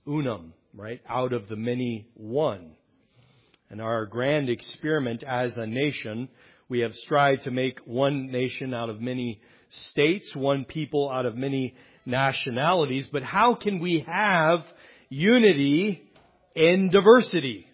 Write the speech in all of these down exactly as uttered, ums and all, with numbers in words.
unum, right? Out of the many, one. And our grand experiment as a nation, we have strived to make one nation out of many states, one people out of many nationalities. But how can we have unity in diversity?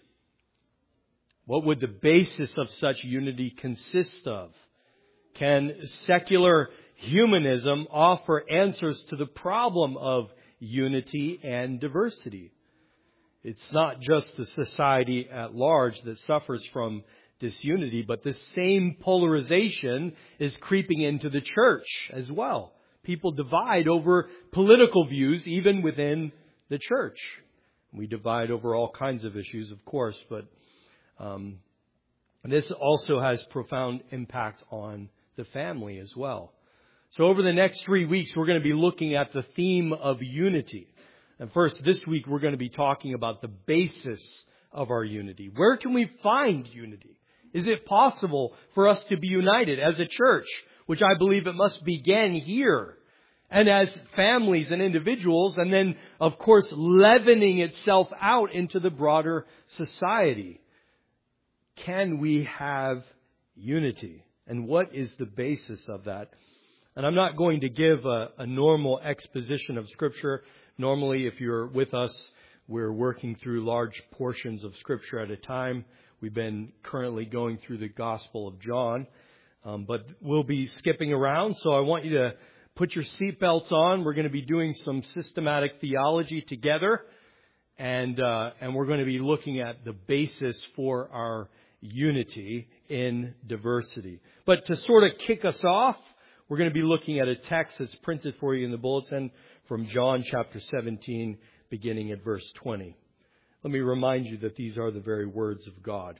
What would the basis of such unity consist of? Can secular humanism offer answers to the problem of unity and diversity? It's not just the society at large that suffers from disunity, but the same polarization is creeping into the church as well. People divide over political views, even within the church. We divide over all kinds of issues, of course, but um, this also has profound impact on the family as well. So over the next three weeks, we're going to be looking at the theme of unity. And first, this week, we're going to be talking about the basis of our unity. Where can we find unity? Is it possible for us to be united as a church, which I believe it must begin here, and as families and individuals, and then, of course, leavening itself out into the broader society? Can we have unity? And what is the basis of that? And I'm not going to give a, a normal exposition of Scripture. Normally, if you're with us, we're working through large portions of Scripture at a time. We've been currently going through the Gospel of John, um, but we'll be skipping around. So I want you to put your seatbelts on. We're going to be doing some systematic theology together, and uh, and we're going to be looking at the basis for our unity in diversity. But to sort of kick us off, we're going to be looking at a text that's printed for you in the bulletin from John chapter seventeen, beginning at verse twenty. Let me remind you that these are the very words of God.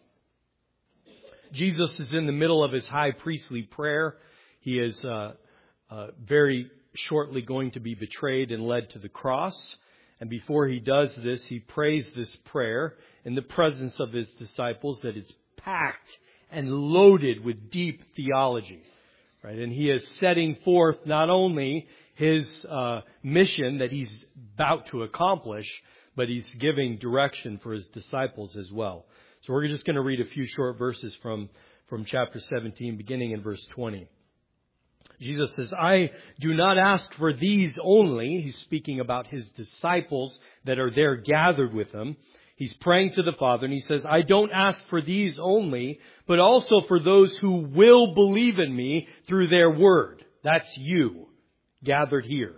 Jesus is in the middle of his high priestly prayer. He is uh, uh, very shortly going to be betrayed and led to the cross. And before he does this, he prays this prayer in the presence of his disciples that is packed and loaded with deep theology. Right? And he is setting forth not only his uh, mission that he's about to accomplish, but he's giving direction for his disciples as well. So we're just going to read a few short verses from, from chapter seventeen, beginning in verse twenty. Jesus says, I do not ask for these only. He's speaking about his disciples that are there gathered with him. He's praying to the Father, and he says, I don't ask for these only, but also for those who will believe in me through their word. That's you, gathered here.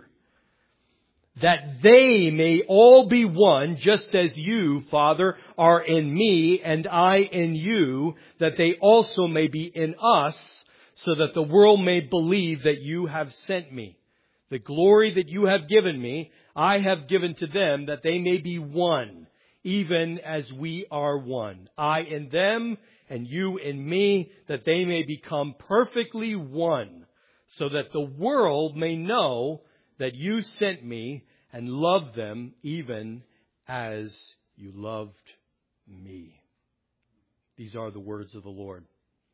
That they may all be one, just as you, Father, are in me, and I in you, that they also may be in us, so that the world may believe that you have sent me. The glory that you have given me, I have given to them, that they may be one, even as we are one. I in them, and you in me, that they may become perfectly one, so that the world may know that you sent me and loved them even as you loved me. These are the words of the Lord.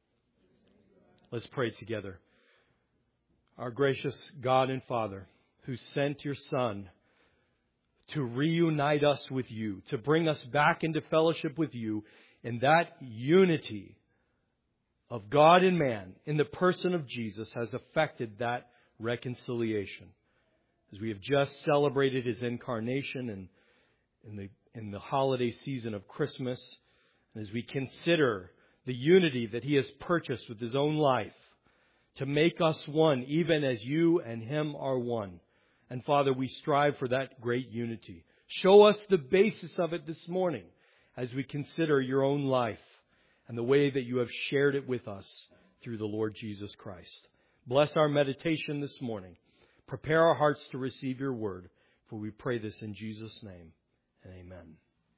Let's pray together. Our gracious God and Father, who sent your Son to reunite us with you, to bring us back into fellowship with you, in that unity of God and man in the person of Jesus has affected that reconciliation. As we have just celebrated his incarnation and in the in the holiday season of Christmas, and as we consider the unity that he has purchased with his own life to make us one, even as you and him are one. And Father, we strive for that great unity. Show us the basis of it this morning as we consider your own life and the way that you have shared it with us through the Lord Jesus Christ. Bless our meditation this morning. Prepare our hearts to receive your word, for we pray this in Jesus' name, and amen.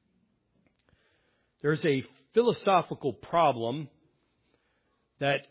There's a philosophical problem that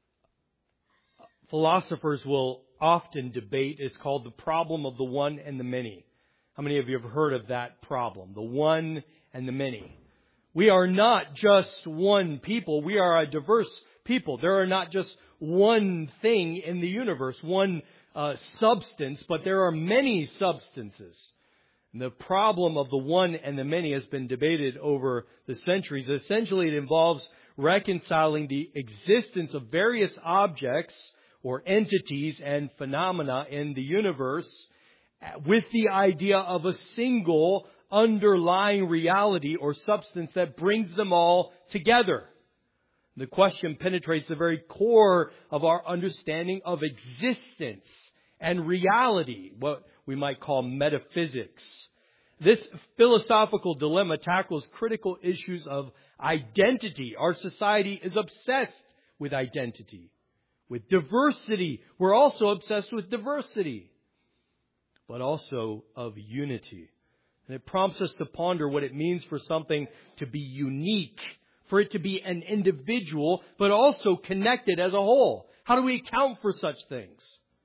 philosophers will often debate. It's called the problem of the one and the many. How many of you have heard of that problem? The one and the many. We are not just one people. We are a diverse people. There are not just one thing in the universe, one Uh, substance, but there are many substances. And the problem of the one and the many has been debated over the centuries. Essentially, it involves reconciling the existence of various objects or entities and phenomena in the universe with the idea of a single underlying reality or substance that brings them all together. The question penetrates the very core of our understanding of existence and reality, what we might call metaphysics. This philosophical dilemma tackles critical issues of identity. Our society is obsessed with identity. With diversity, we're also obsessed with diversity, but also of unity. And it prompts us to ponder what it means for something to be unique, for it to be an individual, but also connected as a whole. How do we account for such things?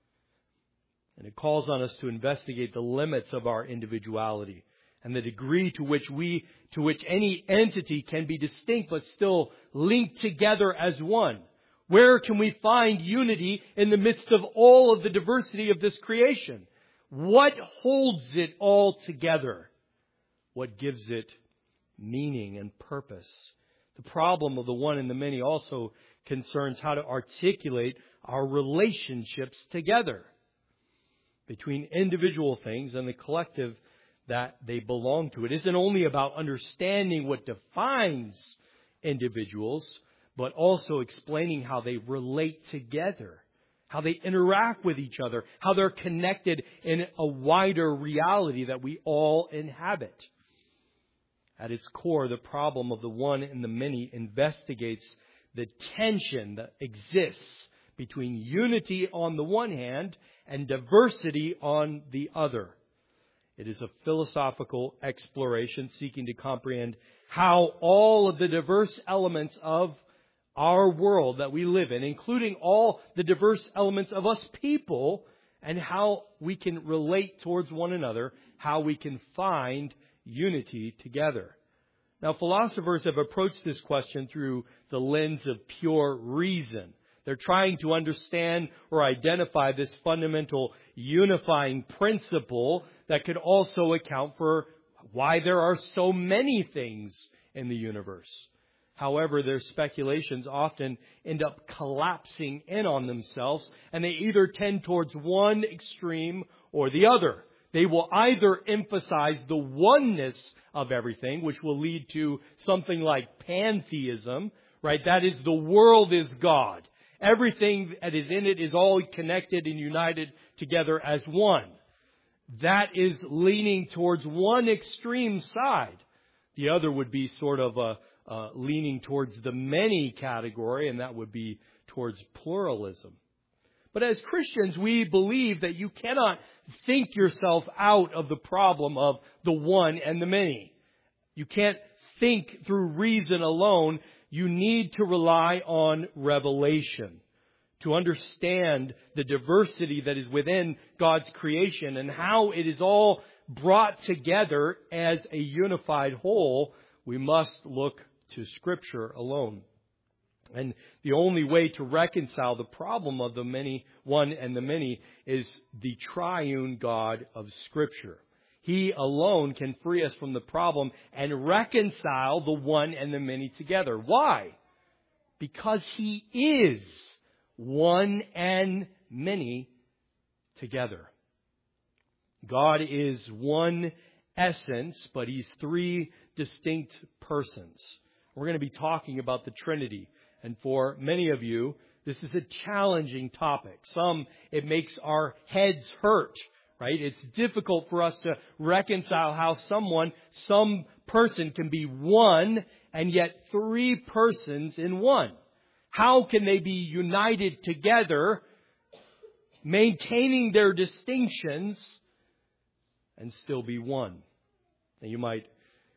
And it calls on us to investigate the limits of our individuality and the degree to which we, to which any entity can be distinct but still linked together as one. Where can we find unity in the midst of all of the diversity of this creation? What holds it all together? What gives it meaning and purpose? The problem of the one and the many also concerns how to articulate our relationships together between individual things and the collective that they belong to. It isn't only about understanding what defines individuals, but also explaining how they relate together, how they interact with each other, how they're connected in a wider reality that we all inhabit. At its core, the problem of the one and the many investigates the tension that exists between unity on the one hand and diversity on the other. It is a philosophical exploration seeking to comprehend how all of the diverse elements of our world that we live in, including all the diverse elements of us people, and how we can relate towards one another, how we can find unity together. Now, philosophers have approached this question through the lens of pure reason. They're trying to understand or identify this fundamental unifying principle that could also account for why there are so many things in the universe. However, their speculations often end up collapsing in on themselves, and they either tend towards one extreme or the other. They will either emphasize the oneness of everything, which will lead to something like pantheism, right? That is, the world is God. Everything that is in it is all connected and united together as one. That is leaning towards one extreme side. The other would be sort of a uh, leaning towards the many category, and that would be towards pluralism. But as Christians, we believe that you cannot think yourself out of the problem of the one and the many. You can't think through reason alone. You need to rely on revelation to understand the diversity that is within God's creation and how it is all brought together as a unified whole. We must look to Scripture alone. And the only way to reconcile the problem of the many, one and the many, is the triune God of Scripture. He alone can free us from the problem and reconcile the one and the many together. Why? Because He is one and many together. God is one essence, but He's three distinct persons. We're going to be talking about the Trinity. And for many of you, this is a challenging topic. Some, it makes our heads hurt, right? It's difficult for us to reconcile how someone, some person can be one and yet three persons in one. How can they be united together, maintaining their distinctions, and still be one? Now you might,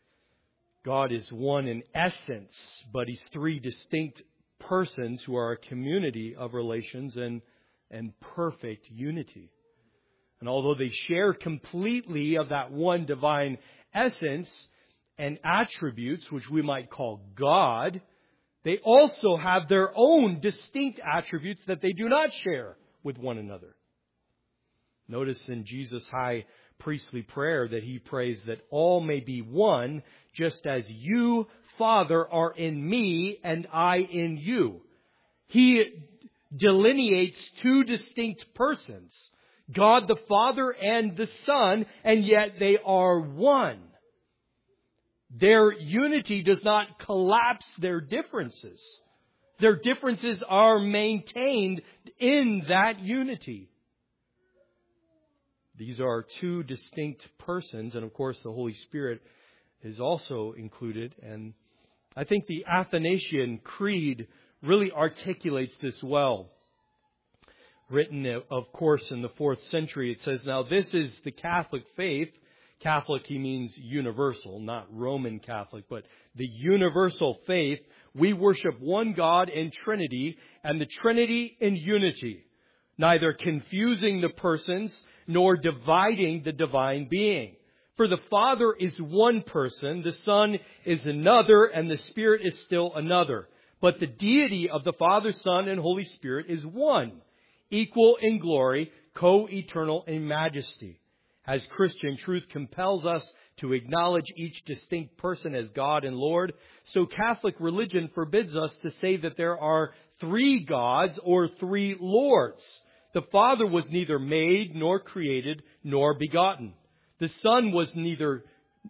God is one in essence, but He's three distinct persons who are a community of relations and, and perfect unity. And although they share completely of that one divine essence and attributes, which we might call God, they also have their own distinct attributes that they do not share with one another. Notice in Jesus' high priestly prayer that he prays that all may be one, just as you, Father, are in me and I in you. He delineates two distinct persons, God the Father and the Son, and yet they are one. Their unity does not collapse their differences. Their differences are maintained in that unity. These are two distinct persons, and of course the Holy Spirit is also included. And I think the Athanasian Creed really articulates this well. Written, of course, in the fourth century, it says, "Now this is the Catholic faith." Catholic, he means universal, not Roman Catholic, but the universal faith. "We worship one God in Trinity, and the Trinity in unity, neither confusing the persons nor dividing the divine being. For the Father is one person, the Son is another, and the Spirit is still another. But the deity of the Father, Son, and Holy Spirit is one, equal in glory, co-eternal in majesty." As Christian truth compels us to acknowledge each distinct person as God and Lord, so Catholic religion forbids us to say that there are three gods or three lords. The Father was neither made nor created nor begotten. The Son was neither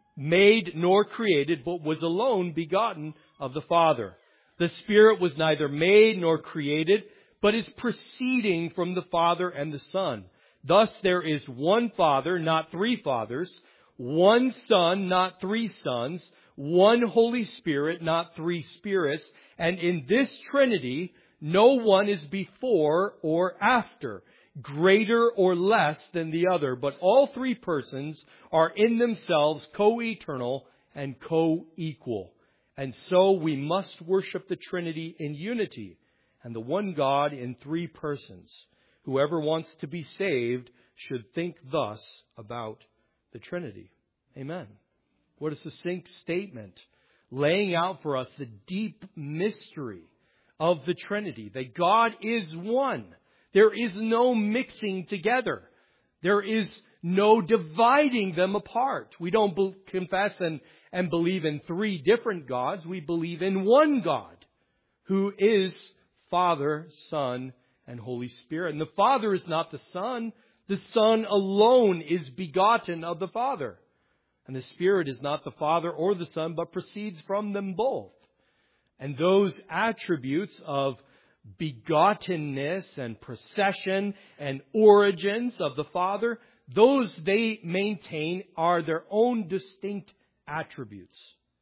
made nor created, but was alone begotten of the Father. The Spirit was neither made nor created, but is proceeding from the Father and the Son. Thus there is one Father, not three fathers, one Son, not three sons, one Holy Spirit, not three spirits, and in this Trinity no one is before or after, greater or less than the other, but all three persons are in themselves co-eternal and co-equal. And so we must worship the Trinity in unity and the one God in three persons. Whoever wants to be saved should think thus about the Trinity. Amen. What a succinct statement, laying out for us the deep mystery of the Trinity, that God is one. There is no mixing together. There is no dividing them apart. We don't be- confess and, and believe in three different gods. We believe in one God, who is Father, Son, and Holy Spirit. And the Father is not the Son. The Son alone is begotten of the Father. And the Spirit is not the Father or the Son, but proceeds from them both. And those attributes of begottenness and procession and origins of the Father, those they maintain are their own distinct attributes.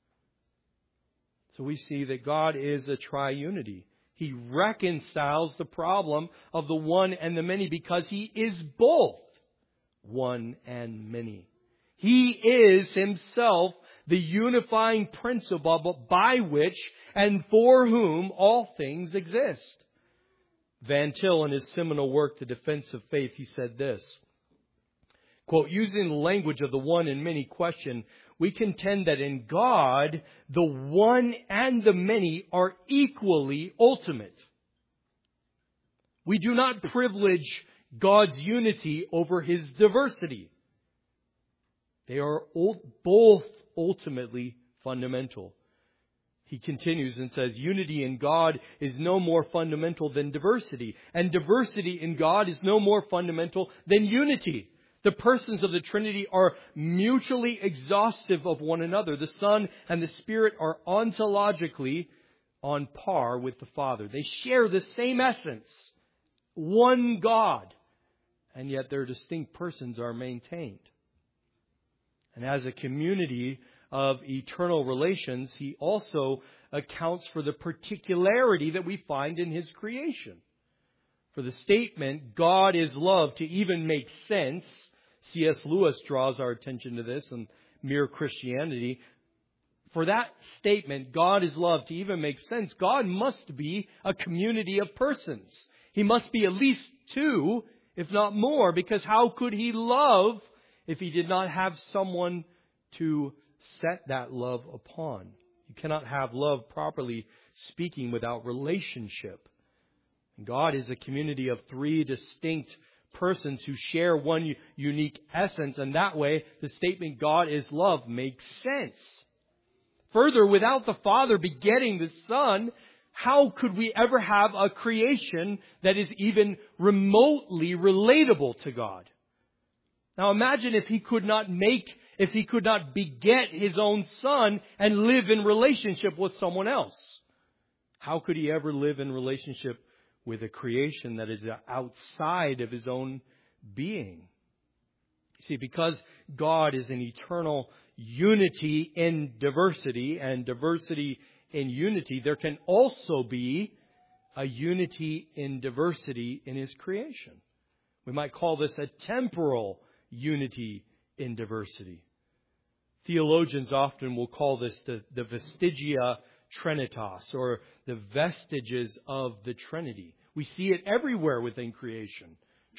So we see that God is a triunity. He reconciles the problem of the one and the many because He is both one and many. He is Himself the unifying principle by which and for whom all things exist. Van Til, in his seminal work, The Defense of Faith, he said this, quote, "Using the language of the one and many question, we contend that in God, the one and the many are equally ultimate. We do not privilege God's unity over His diversity. They are both ultimately fundamental." He continues and says, "Unity in God is no more fundamental than diversity, and diversity in God is no more fundamental than unity. The persons of the Trinity are mutually exhaustive of one another. The Son and the Spirit are ontologically on par with the Father. They share the same essence, one God, and yet their distinct persons are maintained. And as a community of eternal relations, He also accounts for the particularity that we find in His creation. For the statement, God is love, to even make sense, C S Lewis draws our attention to this in Mere Christianity. For that statement, God is love, to even make sense, God must be a community of persons. He must be at least two, if not more, because how could He love if He did not have someone to set that love upon? You cannot have love, properly speaking, without relationship. God is a community of three distinct persons who share one u- unique essence. And that way, the statement God is love makes sense. Further, without the Father begetting the Son, how could we ever have a creation that is even remotely relatable to God? Now imagine if He could not make, if He could not beget His own Son and live in relationship with someone else. How could He ever live in relationship with a creation that is outside of His own being? You see, because God is an eternal unity in diversity and diversity in unity, there can also be a unity in diversity in His creation. We might call this a temporal unity in diversity. Theologians often will call this the, the vestigia trinitas, or the vestiges of the Trinity. We see it everywhere within creation.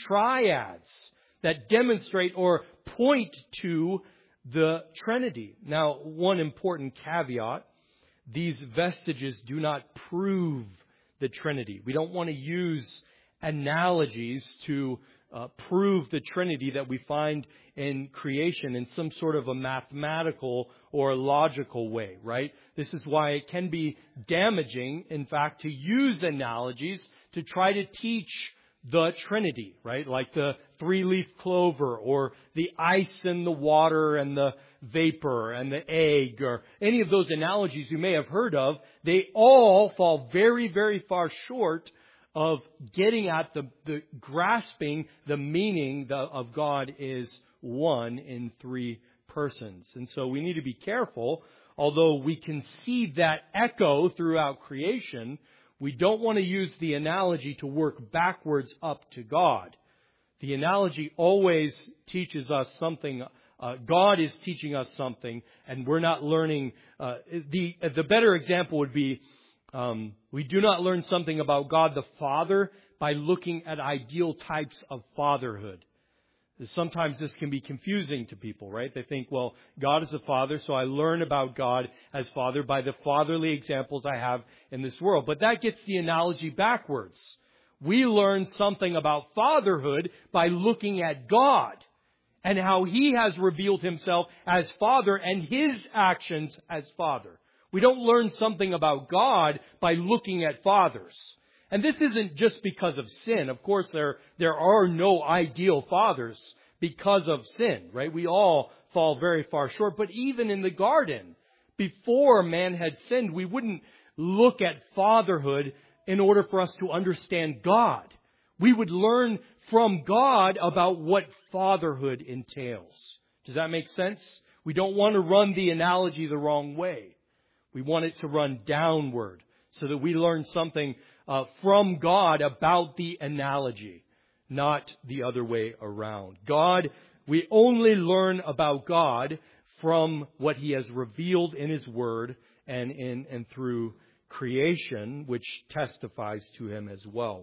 Triads that demonstrate or point to the Trinity. Now, one important caveat: these vestiges do not prove the Trinity. We don't want to use analogies to uh, prove the Trinity that we find in creation in some sort of a mathematical or logical way, right? This is why it can be damaging, in fact, to use analogies to try to teach the Trinity, right? Like the three-leaf clover, or the ice and the water and the vapor and the egg, or any of those analogies you may have heard of. They all fall very, very far short of getting at the, the grasping the meaning the, of God is one in three persons. And so we need to be careful. Although we can see that echo throughout creation, we don't want to use the analogy to work backwards up to God. The analogy always teaches us something. Uh, God is teaching us something, and we're not learning. Uh, the the better example would be, um, we do not learn something about God the Father by looking at ideal types of fatherhood. Sometimes this can be confusing to people, right? They think, well, God is a father, so I learn about God as Father by the fatherly examples I have in this world. But that gets the analogy backwards. We learn something about fatherhood by looking at God and how He has revealed Himself as Father and His actions as Father. We don't learn something about God by looking at fathers. And this isn't just because of sin. Of course, there, there are no ideal fathers because of sin, right? We all fall very far short. But even in the garden, before man had sinned, we wouldn't look at fatherhood in order for us to understand God. We would learn from God about what fatherhood entails. Does that make sense? We don't want to run the analogy the wrong way. We want it to run downward so that we learn something Uh, from God about the analogy, not the other way around. God, we only learn about God from what He has revealed in His Word and in and through creation, which testifies to Him as well.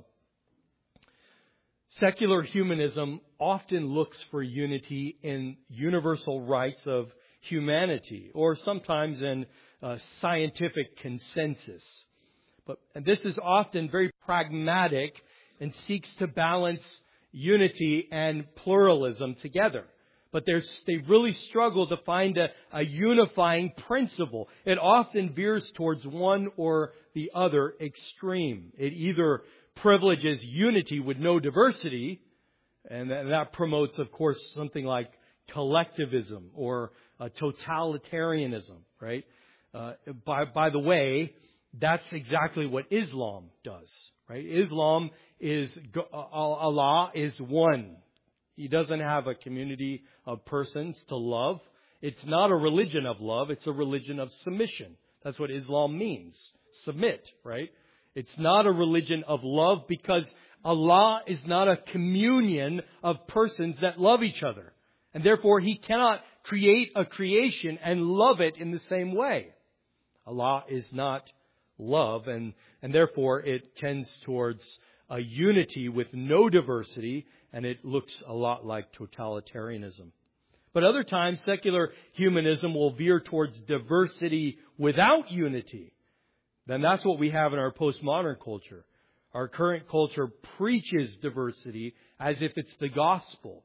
Secular humanism often looks for unity in universal rights of humanity, or sometimes in uh, scientific consensus. But and this is often very pragmatic and seeks to balance unity and pluralism together. But there's, they really struggle to find a, a unifying principle. It often veers towards one or the other extreme. It either privileges unity with no diversity, and that, that promotes, of course, something like collectivism or uh, totalitarianism, right? Uh, by, by the way, that's exactly what Islam does, right? Islam is, Allah is one. He doesn't have a community of persons to love. It's not a religion of love. It's a religion of submission. That's what Islam means. Submit, right? It's not a religion of love because Allah is not a communion of persons that love each other. And therefore, He cannot create a creation and love it in the same way. Allah is not love, and, and therefore it tends towards a unity with no diversity, and it looks a lot like totalitarianism. But other times, secular humanism will veer towards diversity without unity. Then that's what we have in our postmodern culture. Our current culture preaches diversity as if it's the gospel.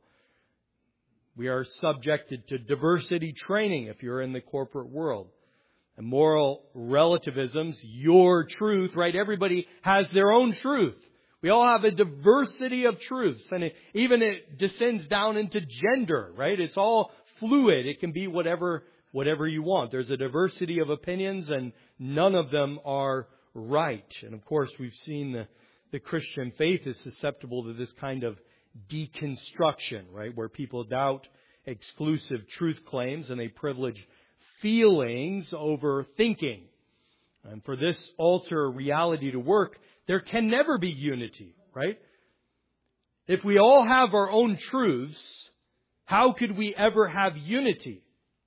We are subjected to diversity training if you're in the corporate world. And moral relativism's your truth, right? Everybody has their own truth. We all have a diversity of truths. And it, even it descends down into gender, right? It's all fluid. It can be whatever, whatever you want. There's a diversity of opinions and none of them are right. And of course, we've seen the, the Christian faith is susceptible to this kind of deconstruction, right? Where people doubt exclusive truth claims and they privilege feelings over thinking. And for this alter reality to work, there can never be unity, right? If we all have our own truths, how could we ever have unity?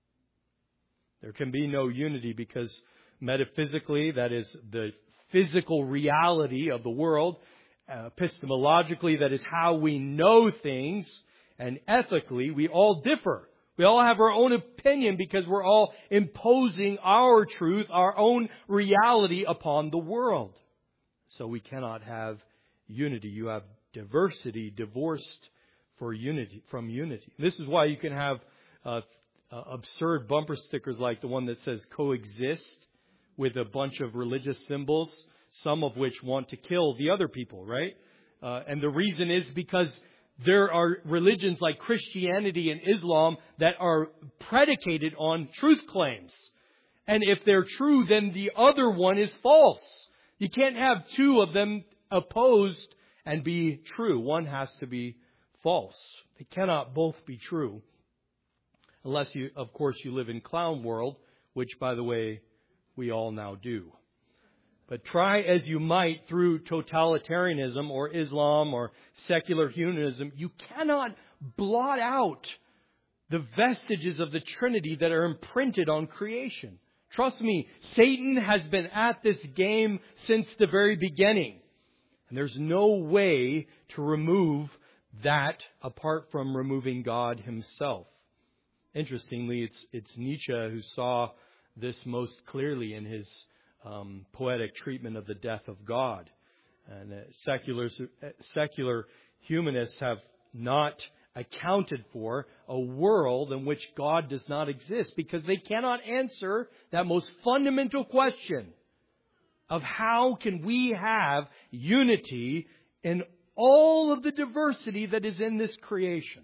There can be no unity because metaphysically, that is the physical reality of the world. Uh, epistemologically, that is how we know things. And ethically, we all differ. We all have our own opinion because we're all imposing our truth, our own reality upon the world. So we cannot have unity. You have diversity divorced for unity from unity. This is why you can have uh, uh, absurd bumper stickers like the one that says coexist with a bunch of religious symbols, some of which want to kill the other people, right? Uh, and the reason is because there are religions like Christianity and Islam that are predicated on truth claims. And if they're true, then the other one is false. You can't have two of them opposed and be true. One has to be false. They cannot both be true. Unless you, of course, you live in clown world, which, by the way, we all now do. But try as you might through totalitarianism or Islam or secular humanism, you cannot blot out the vestiges of the Trinity that are imprinted on creation. Trust me, Satan has been at this game since the very beginning. And there's no way to remove that apart from removing God himself. Interestingly, it's, it's Nietzsche who saw this most clearly in his Um, poetic treatment of the death of God. And uh, secular, uh, secular humanists have not accounted for a world in which God does not exist because they cannot answer that most fundamental question of how can we have unity in all of the diversity that is in this creation.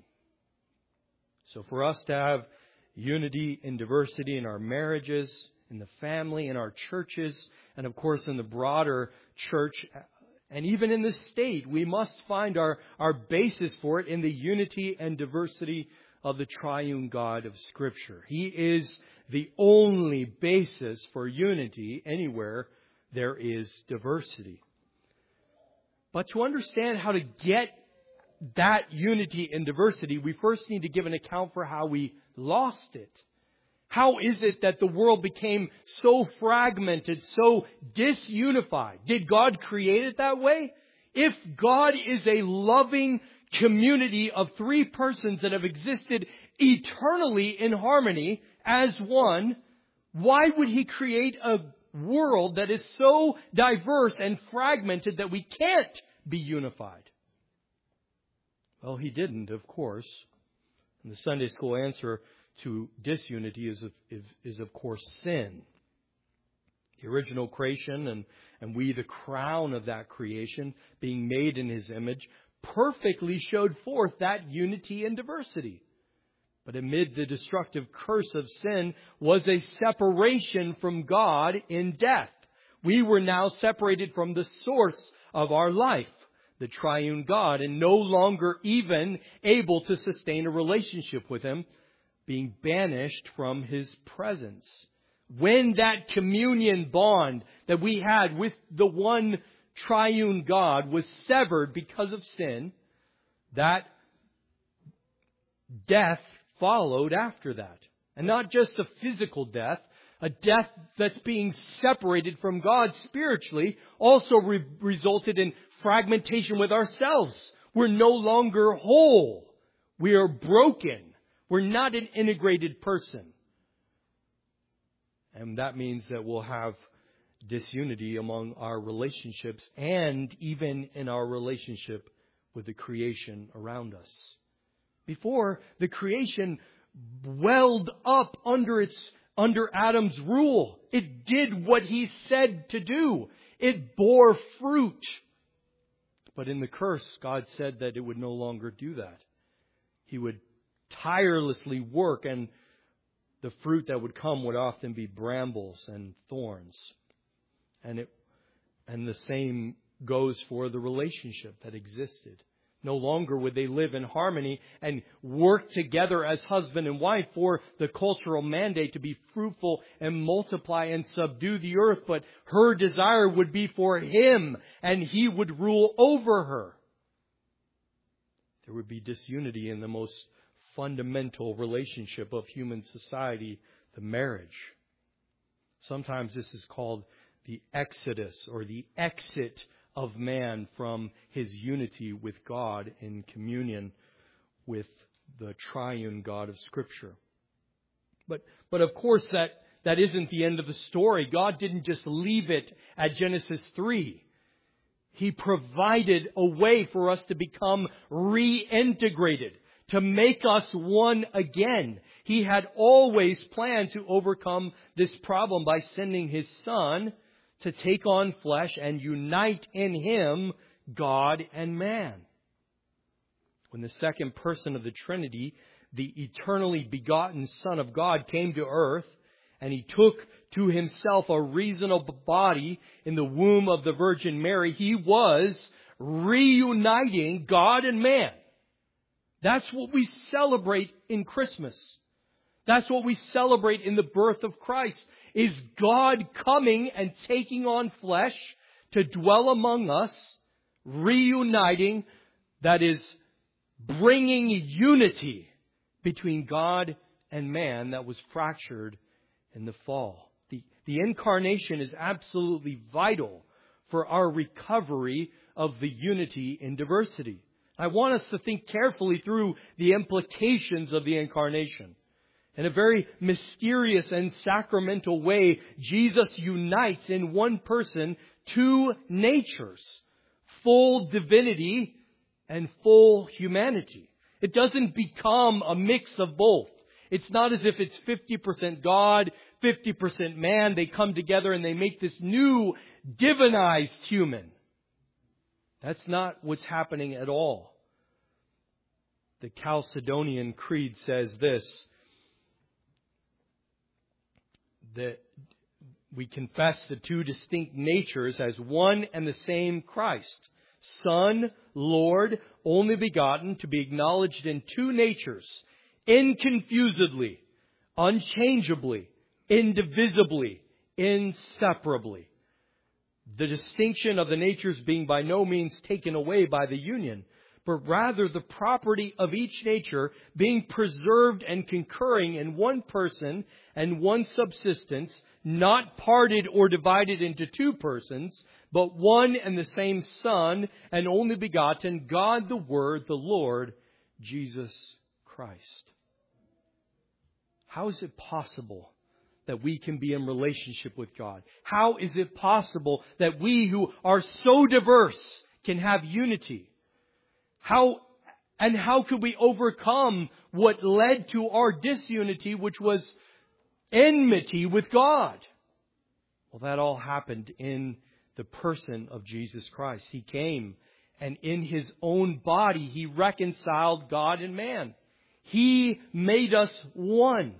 So for us to have unity and diversity in our marriages, in the family, in our churches, and of course in the broader church, and even in the state, we must find our, our basis for it in the unity and diversity of the triune God of Scripture. He is the only basis for unity anywhere there is diversity. But to understand how to get that unity and diversity, we first need to give an account for how we lost it. How is it that the world became so fragmented, so disunified? Did God create it that way? If God is a loving community of three persons that have existed eternally in harmony as one, why would He create a world that is so diverse and fragmented that we can't be unified? Well, He didn't, of course. And the Sunday school answer to disunity is of, is, is of course sin. The original creation and, and we the crown of that creation being made in His image perfectly showed forth that unity and diversity. But amid the destructive curse of sin was a separation from God in death. We were now separated from the source of our life, the triune God, and no longer even able to sustain a relationship with Him, being banished from His presence. When that communion bond that we had with the one triune God was severed because of sin, that death followed after that. And not just a physical death, a death that's being separated from God spiritually also re- resulted in fragmentation with ourselves. We're no longer whole. We are broken. We're not an integrated person. And that means that we'll have disunity among our relationships and even in our relationship with the creation around us. Before, the creation welled up under its under Adam's rule. It did what he said to do. It bore fruit. But in the curse, God said that it would no longer do that. He would tirelessly work, and the fruit that would come would often be brambles and thorns. And it and the same goes for the relationship that existed. No longer would they live in harmony and work together as husband and wife for the cultural mandate to be fruitful and multiply and subdue the earth. But her desire would be for him, and he would rule over her. There would be disunity in the most fundamental relationship of human society, the marriage. Sometimes this is called the exodus or the exit of man from his unity with God in communion with the triune God of Scripture. But, but of course that, that isn't the end of the story. God didn't just leave it at Genesis three. He provided a way for us to become reintegrated, to make us one again. He had always planned to overcome this problem by sending His Son to take on flesh and unite in Him God and man. When the second person of the Trinity, the eternally begotten Son of God, came to earth, and He took to Himself a reasonable body in the womb of the Virgin Mary, He was reuniting God and man. That's what we celebrate in Christmas. That's what we celebrate in the birth of Christ, is God coming and taking on flesh to dwell among us, reuniting, that is, bringing unity between God and man that was fractured in the fall. The, the incarnation is absolutely vital for our recovery of the unity in diversity. I want us to think carefully through the implications of the incarnation. In a very mysterious and sacramental way, Jesus unites in one person two natures, full divinity and full humanity. It doesn't become a mix of both. It's not as if it's fifty percent God, fifty percent man. They come together and they make this new divinized human. That's not what's happening at all. The Chalcedonian Creed says this, that we confess the two distinct natures as one and the same Christ, Son, Lord, only begotten, to be acknowledged in two natures, inconfusedly, unchangeably, indivisibly, inseparably. The distinction of the natures being by no means taken away by the union, but rather the property of each nature being preserved and concurring in one person and one subsistence, not parted or divided into two persons, but one and the same Son and only begotten, God the Word, the Lord, Jesus Christ. How is it possible that we can be in relationship with God? How is it possible that we who are so diverse can have unity? How and how could we overcome what led to our disunity, which was enmity with God? Well, that all happened in the person of Jesus Christ. He came, and in His own body, He reconciled God and man. He made us one.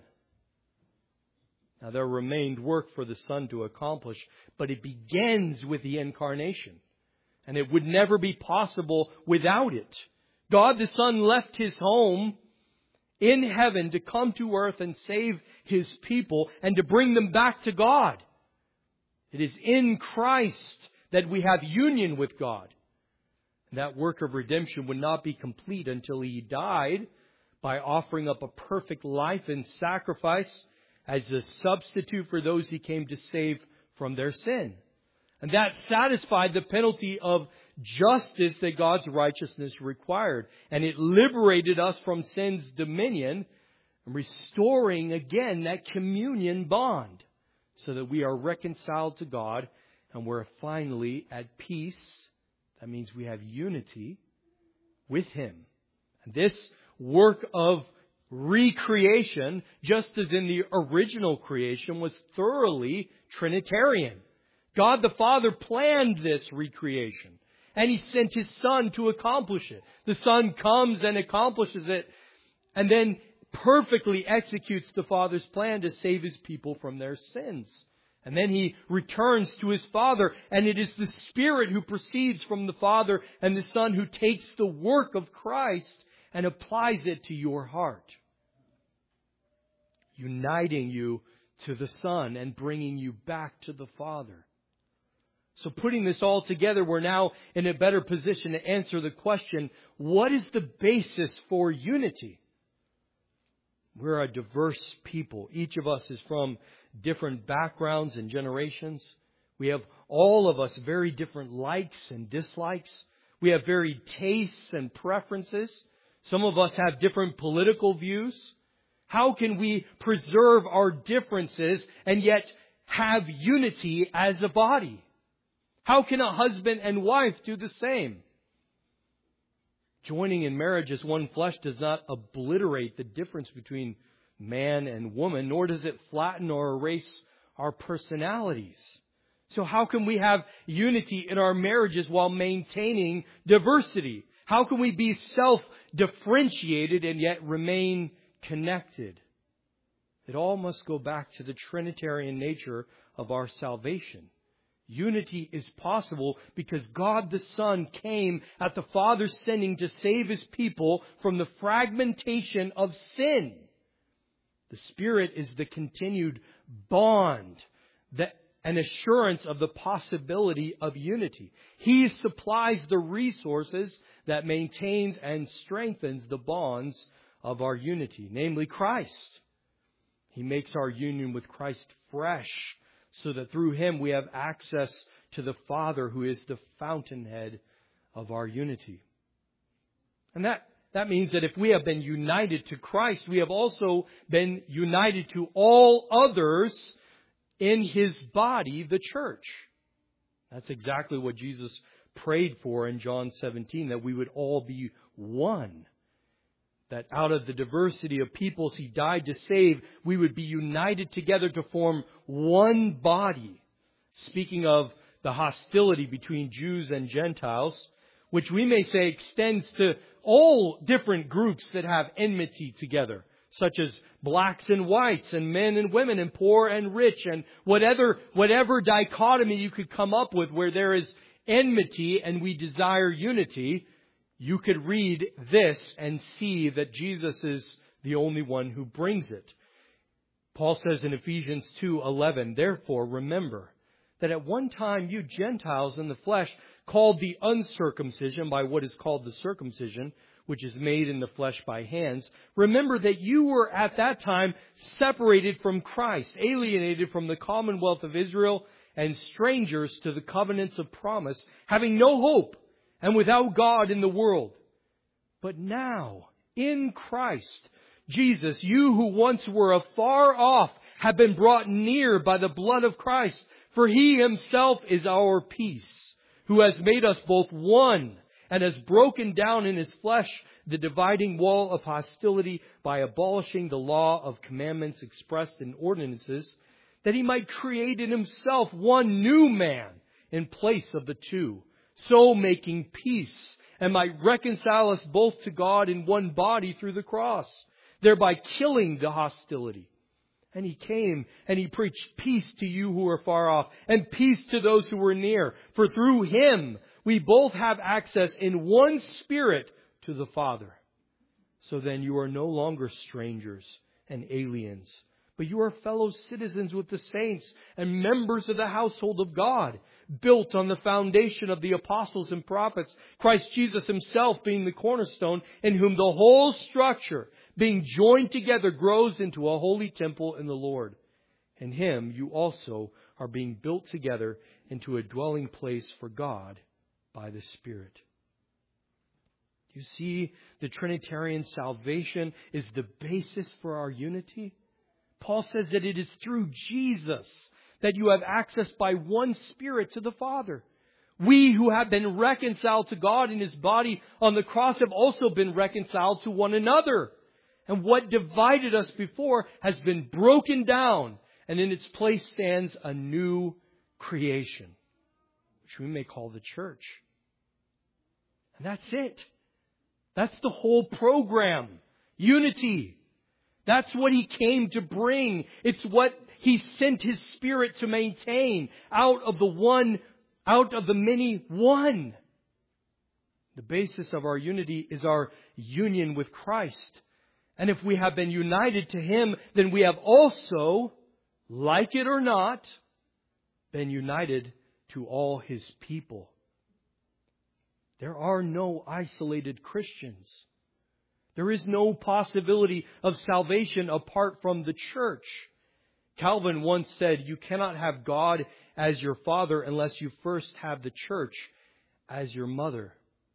Now, there remained work for the Son to accomplish, but it begins with the incarnation. And it would never be possible without it. God the Son left His home in heaven to come to earth and save His people and to bring them back to God. It is in Christ that we have union with God. And that work of redemption would not be complete until He died by offering up a perfect life and sacrifice as a substitute for those He came to save from their sin. And that satisfied the penalty of justice that God's righteousness required. And it liberated us from sin's dominion, restoring again that communion bond. so that we are reconciled to God and we're finally at peace. That means we have unity with Him. And this work of recreation, just as in the original creation, was thoroughly Trinitarian. God the Father planned this recreation, and He sent His Son to accomplish it. The Son comes and accomplishes it, and then perfectly executes the Father's plan to save His people from their sins. And then He returns to His Father, and it is the Spirit who proceeds from the Father and the Son who takes the work of Christ and applies it to your heart, uniting you to the Son and bringing you back to the Father. So putting this all together, we're now in a better position to answer the question, what is the basis for unity? We're a diverse people. Each of us is from different backgrounds and generations. We have all of us very different likes and dislikes. We have varied tastes and preferences. Some of us have different political views. How can we preserve our differences and yet have unity as a body? How can a husband and wife do the same? Joining in marriage as one flesh does not obliterate the difference between man and woman, nor does it flatten or erase our personalities. So how can we have unity in our marriages while maintaining diversity? How can we be self-differentiated and yet remain connected? It all must go back to the Trinitarian nature of our salvation. Unity is possible because God the Son came at the Father's sending to save His people from the fragmentation of sin. The Spirit is the continued bond, that an assurance of the possibility of unity. He supplies the resources that maintains and strengthens the bonds of our unity, namely Christ. He makes our union with Christ fresh, so that through Him we have access to the Father, who is the fountainhead of our unity. And that, that means that if we have been united to Christ, we have also been united to all others in His body, the church. That's exactly what Jesus prayed for in John seventeen, that we would all be one. That out of the diversity of peoples He died to save, we would be united together to form one body. Speaking of the hostility between Jews and Gentiles, which we may say extends to all different groups that have enmity together, such as blacks and whites, and men and women, and poor and rich, and whatever, whatever dichotomy you could come up with where there is enmity and we desire unity. You could read this and see that Jesus is the only one who brings it. Paul says in Ephesians two eleven, therefore remember that at one time you Gentiles in the flesh, called the uncircumcision by what is called the circumcision, which is made in the flesh by hands, remember that you were at that time separated from Christ, alienated from the commonwealth of Israel, and strangers to the covenants of promise, having no hope, and without God in the world. But now, in Christ Jesus, you who once were afar off have been brought near by the blood of Christ. For He Himself is our peace, who has made us both one and has broken down in His flesh the dividing wall of hostility by abolishing the law of commandments expressed in ordinances, that He might create in Himself one new man in place of the two, so making peace, and might reconcile us both to God in one body through the cross, thereby killing the hostility. And He came and He preached peace to you who are far off, and peace to those who were near. For through Him we both have access in one Spirit to the Father. So then you are no longer strangers and aliens, but you are fellow citizens with the saints and members of the household of God, built on the foundation of the apostles and prophets, Christ Jesus Himself being the cornerstone, in whom the whole structure, being joined together, grows into a holy temple in the Lord. In Him you also are being built together into a dwelling place for God by the Spirit. You see, the Trinitarian salvation is the basis for our unity. Paul says that it is through Jesus that you have access by one Spirit to the Father. We who have been reconciled to God in His body on the cross have also been reconciled to one another. And what divided us before has been broken down, and in its place stands a new creation, which we may call the church. And that's it. That's the whole program. Unity. That's what He came to bring. It's what He sent His Spirit to maintain. Out of the one, out of the many, one. The basis of our unity is our union with Christ. And if we have been united to Him, then we have also, like it or not, been united to all His people. There are no isolated Christians. There is no possibility of salvation apart from the church. Calvin once said, you cannot have God as your father unless you first have the church as your mother.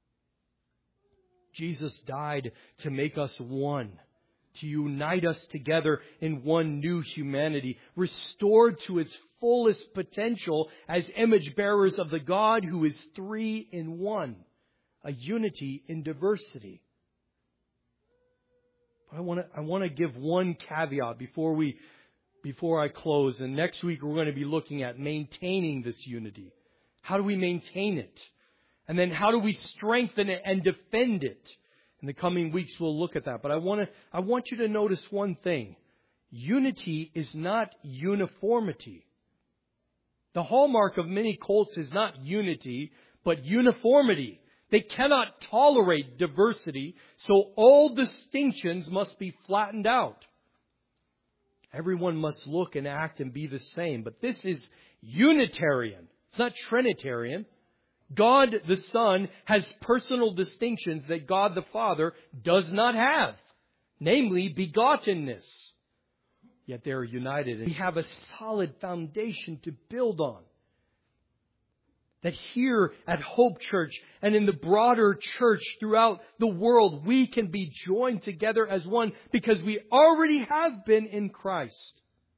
Jesus died to make us one, to unite us together in one new humanity, restored to its fullest potential as image bearers of the God who is three in one, a unity in diversity. But I want to I want to give one caveat before we before I close. And next week we're going to be looking at maintaining this unity. How do we maintain it? And then how do we strengthen it and defend it? In the coming weeks we'll look at that. But I want to I want you to notice one thing. Unity is not uniformity. The hallmark of many cults is not unity, but uniformity. They cannot tolerate diversity, so all distinctions must be flattened out. Everyone must look and act and be the same. But this is Unitarian. It's not Trinitarian. God the Son has personal distinctions that God the Father does not have. Namely, begottenness. Yet they are united. And we have a solid foundation to build on. That here at Hope Church and in the broader church throughout the world, we can be joined together as one because we already have been in Christ.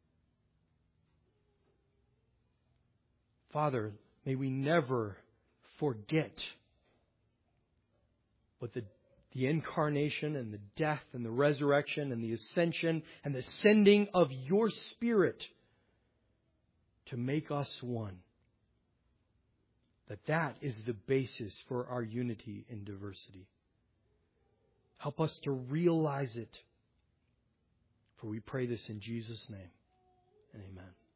Father, may we never forget what the, the incarnation and the death and the resurrection and the ascension and the sending of your Spirit to make us one. That that is the basis for our unity in diversity. Help us to realize it. For we pray this in Jesus' name. And amen.